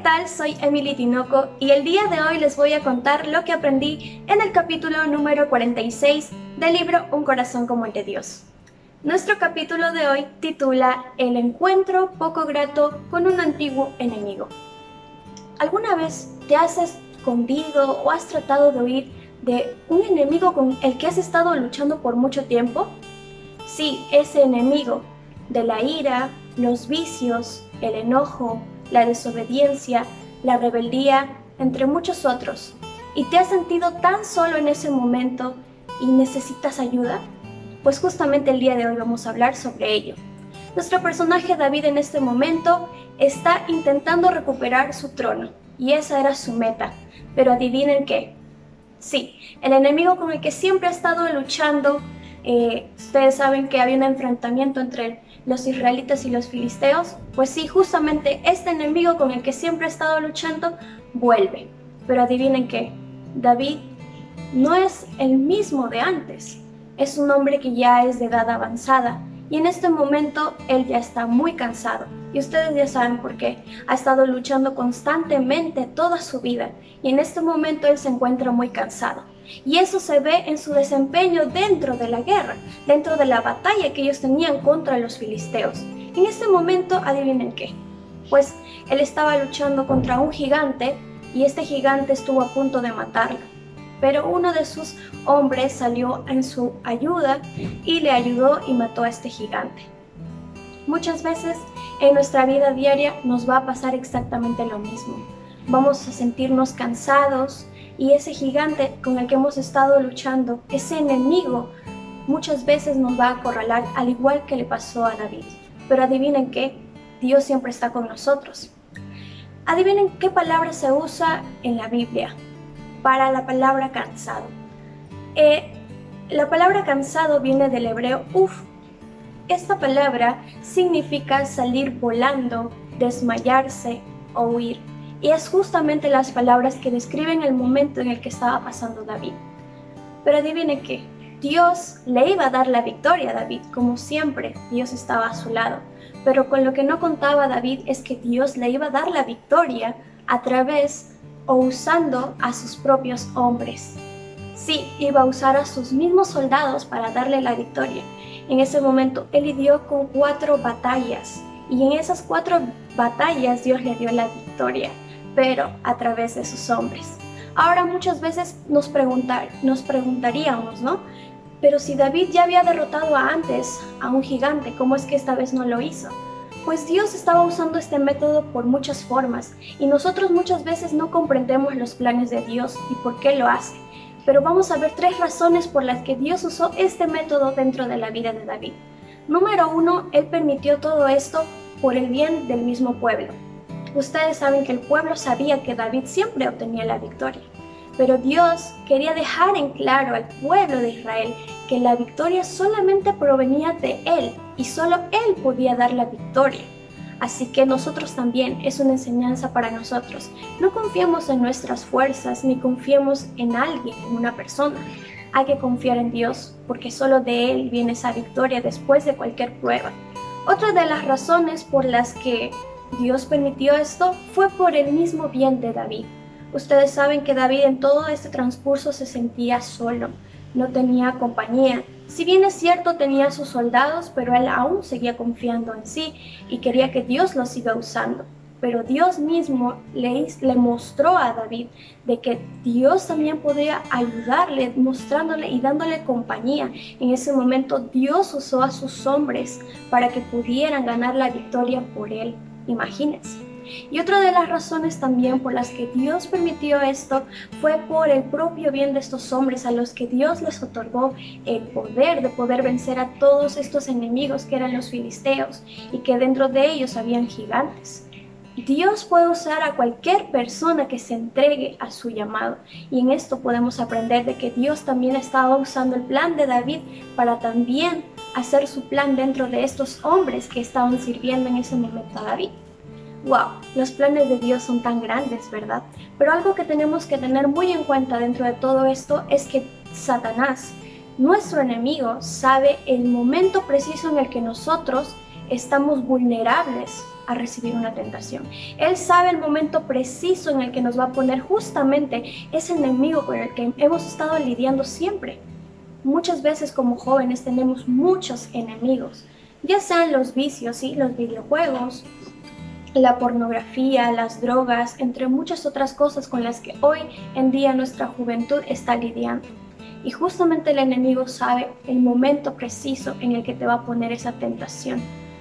tal? Soy Emily Tinoco y el día de hoy les voy a contar lo que aprendí en el capítulo número 46 del libro Un corazón como el de Dios. Nuestro capítulo de hoy titula El encuentro poco grato con un antiguo enemigo. ¿Alguna vez te has escondido o has tratado de huir de un enemigo con el que has estado luchando por mucho tiempo? Sí, ese enemigo de la ira, los vicios, el enojo, la desobediencia, la rebeldía, entre muchos otros. ¿Y te has sentido tan solo en ese momento y necesitas ayuda? Pues justamente el día de hoy vamos a hablar sobre ello. Nuestro personaje David en este momento está intentando recuperar su trono y esa era su meta. Pero adivinen qué. Sí, el enemigo con el que siempre ha estado luchando, ustedes saben que había un enfrentamiento entre los israelitas y los filisteos, pues sí, justamente este enemigo con el que siempre ha estado luchando vuelve. Pero adivinen qué, David no es el mismo de antes, es un hombre que ya es de edad avanzada y en este momento él ya está muy cansado. Y ustedes ya saben por qué. Ha estado luchando constantemente toda su vida y en este momento él se encuentra muy cansado. Y eso se ve en su desempeño dentro de la guerra, dentro de la batalla que ellos tenían contra los filisteos. En este momento, adivinen qué. Pues él estaba luchando contra un gigante y este gigante estuvo a punto de matarlo. Pero uno de sus hombres salió en su ayuda y le ayudó y mató a este gigante. Muchas veces en nuestra vida diaria nos va a pasar exactamente lo mismo. Vamos a sentirnos cansados y ese gigante con el que hemos estado luchando, ese enemigo, muchas veces nos va a acorralar, al igual que le pasó a David. Pero adivinen qué, Dios siempre está con nosotros. Adivinen qué palabra se usa en la Biblia para la palabra cansado. La palabra cansado viene del hebreo uf. Esta palabra significa salir volando, desmayarse o huir. Y es justamente las palabras que describen el momento en el que estaba pasando David. Pero adivinen qué, Dios le iba a dar la victoria a David, como siempre, Dios estaba a su lado. Pero con lo que no contaba David es que Dios le iba a dar la victoria a través o usando a sus propios hombres. Sí, iba a usar a sus mismos soldados para darle la victoria. En ese momento él lidió con 4 batallas y en esas 4 batallas Dios le dio la victoria, pero a través de sus hombres. Ahora muchas veces nos preguntaríamos, ¿no? Pero si David ya había derrotado antes a un gigante, ¿cómo es que esta vez no lo hizo? Pues Dios estaba usando este método por muchas formas y nosotros muchas veces no comprendemos los planes de Dios y por qué lo hace. Pero vamos a ver 3 razones por las que Dios usó este método dentro de la vida de David. Número 1, Él permitió todo esto por el bien del mismo pueblo. Ustedes saben que el pueblo sabía que David siempre obtenía la victoria. Pero Dios quería dejar en claro al pueblo de Israel que la victoria solamente provenía de Él y solo Él podía dar la victoria. Así que nosotros también es una enseñanza para nosotros. No confiemos en nuestras fuerzas ni confiemos en alguien, en una persona. Hay que confiar en Dios porque solo de Él viene esa victoria después de cualquier prueba. Otra de las razones por las que Dios permitió esto fue por el mismo bien de David. Ustedes saben que David en todo este transcurso se sentía solo, no tenía compañía. Si bien es cierto tenía sus soldados, pero él aún seguía confiando en sí y quería que Dios los siga usando. Pero Dios mismo le mostró a David de que Dios también podía ayudarle, mostrándole y dándole compañía. En ese momento Dios usó a sus hombres para que pudieran ganar la victoria por él. Imagínense. Y otra de las razones también por las que Dios permitió esto fue por el propio bien de estos hombres a los que Dios les otorgó el poder de poder vencer a todos estos enemigos que eran los filisteos y que dentro de ellos habían gigantes. Dios puede usar a cualquier persona que se entregue a su llamado y en esto podemos aprender de que Dios también estaba usando el plan de David para también hacer su plan dentro de estos hombres que estaban sirviendo en ese momento a David. ¡Wow! Los planes de Dios son tan grandes, ¿verdad? Pero algo que tenemos que tener muy en cuenta dentro de todo esto es que Satanás, nuestro enemigo, sabe el momento preciso en el que nosotros estamos vulnerables a recibir una tentación. Él sabe el momento preciso en el que nos va a poner justamente ese enemigo con el que hemos estado lidiando siempre. Muchas veces como jóvenes tenemos muchos enemigos, ya sean los vicios, ¿sí? Los videojuegos, la pornografía, las drogas, entre muchas otras cosas con las que hoy en día nuestra juventud está lidiando. Y justamente el enemigo sabe el momento preciso en el que te va a poner esa tentación.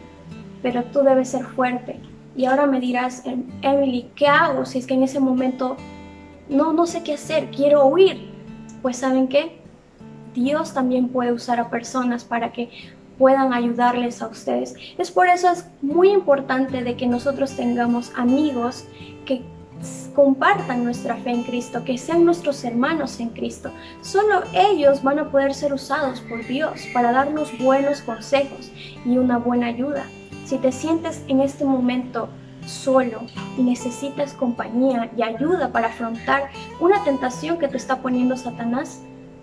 Pero tú debes ser fuerte. Y ahora me dirás, Emily, ¿qué hago si es que en ese momento no sé qué hacer, quiero huir? Pues ¿saben qué? Dios también puede usar a personas para que puedan ayudarles a ustedes. Es por eso es muy importante de que nosotros tengamos amigos que compartan nuestra fe en Cristo, que sean nuestros hermanos en Cristo. Solo ellos van a poder ser usados por Dios para darnos buenos consejos y una buena ayuda. Si te sientes en este momento solo y necesitas compañía y ayuda para afrontar una tentación que te está poniendo Satanás,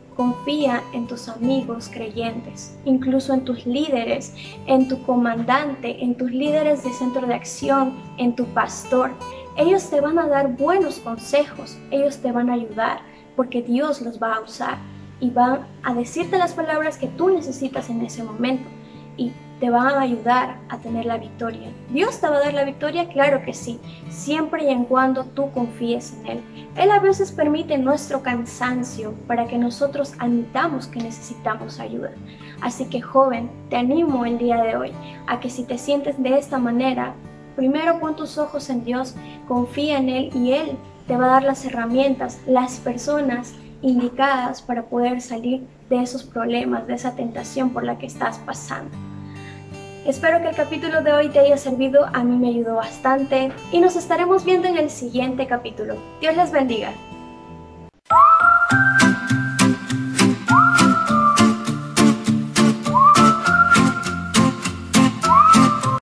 confía en tus amigos creyentes, incluso en tus líderes, en tu comandante, en tus líderes de centro de acción, en tu pastor. Ellos te van a dar buenos consejos, ellos te van a ayudar porque Dios los va a usar y van a decirte las palabras que tú necesitas en ese momento y te van a ayudar a tener la victoria. ¿Dios te va a dar la victoria? Claro que sí, siempre y en cuando tú confíes en Él. Él a veces permite nuestro cansancio para que nosotros admitamos que necesitamos ayuda. Así que joven, te animo el día de hoy a que si te sientes de esta manera, primero pon tus ojos en Dios, confía en Él y Él te va a dar las herramientas, las personas indicadas para poder salir de esos problemas, de esa tentación por la que estás pasando. Espero que el capítulo de hoy te haya servido, a mí me ayudó bastante y nos estaremos viendo en el siguiente capítulo. Dios les bendiga.